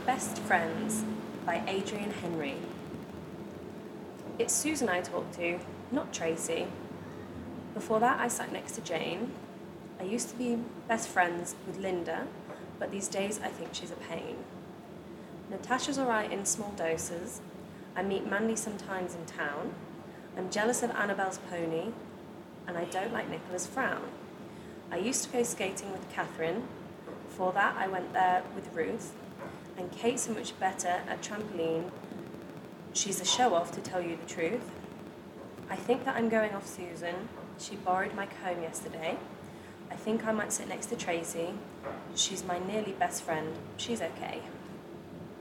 Best Friends by Adrian Henry. It's Susan I talk to, not Tracy. Before that, I sat next to Jane. I used to be best friends with Linda, but these days I think she's a pain. Natasha's alright in small doses. I meet Mandy sometimes in town. I'm jealous of Annabelle's pony, and I don't like Nicola's frown. I used to go skating with Catherine. Before that, I went there with Ruth. And Kate's so much better at trampoline. She's a show-off, to tell you the truth. I think that I'm going off Susan. She borrowed my comb yesterday. I think I might sit next to Tracy. She's my nearly best friend. She's okay.